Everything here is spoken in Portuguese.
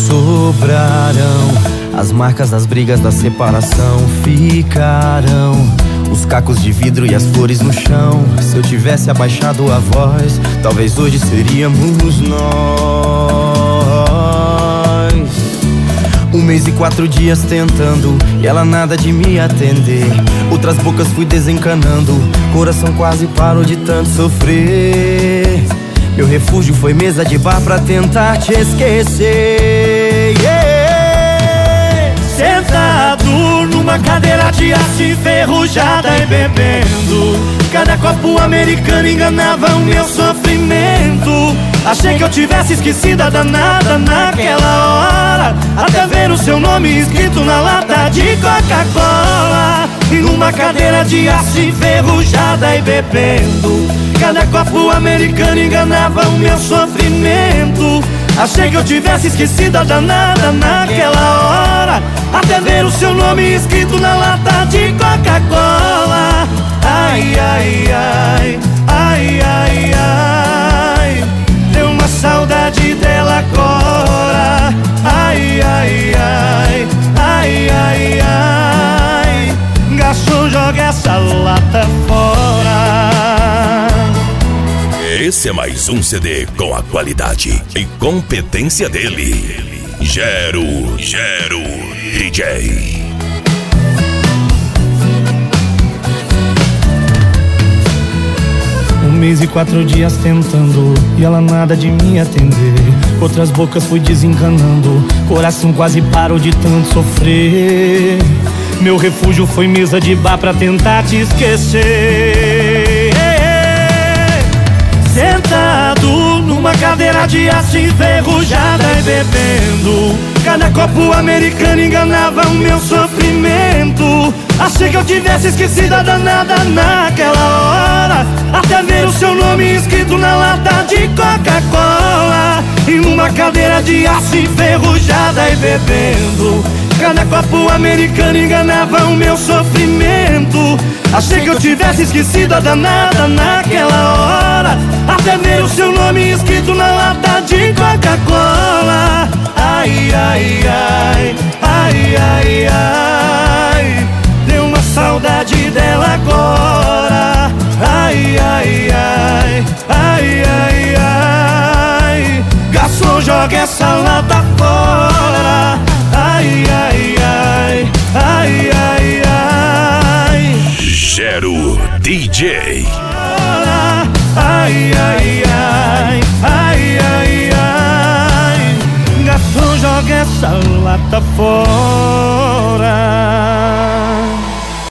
sobrarão. As marcas das brigas da separação ficarão. Os cacos de vidro e as flores no chão. Se eu tivesse abaixado a voz, talvez hoje seríamos nós. 1 mês e 4 dias tentando, e ela nada de me atender. Outras bocas fui desencanando, coração quase parou de tanto sofrer. Meu refúgio foi mesa de bar pra tentar te esquecer. Sentado numa cadeira de aço enferrujada e bebendo, cada copo americano enganava o meu sofrimento. Achei que eu tivesse esquecido a danada naquela hora, até ver o seu nome escrito na lata de Coca-Cola. E numa cadeira de aço enferrujada e bebendo, cada copo americano enganava o meu sofrimento. Achei que eu tivesse esquecido a danada naquela hora, até ver o seu nome escrito na lata de Coca-Cola. Ai, ai, ai, ai, ai, ai, deu uma saudade dela agora. Ai, ai, ai, ai, ai, ai, garçom, joga essa lata fora. Esse é mais um CD com a qualidade e competência dele, Gero DJ. 1 mês e 4 dias tentando, e ela nada de me atender. Outras bocas fui desencanando, coração quase parou de tanto sofrer. Meu refúgio foi mesa de bar pra tentar te esquecer. Sentado numa cadeira de aço enferrujada e bebendo, cada copo americano enganava o meu sofrimento. Achei que eu tivesse esquecido a danada naquela hora, até ver o seu nome escrito na lata de Coca-Cola. E numa cadeira de aço enferrujada e bebendo, cada copo americano enganava o meu sofrimento. Achei que eu tivesse esquecido a danada naquela hora, até ver o seu nome escrito na lata de Coca-Cola. Ai, ai, ai, ai, ai, ai, deu uma saudade dela agora. Ai, ai, ai, ai, ai, ai, garçom, joga essa lata fora. Ai, ai, ai, ai, ai, ai, Gero DJ. Ai, ai, ai, ai, ai, ai, garçom, joga essa lata fora.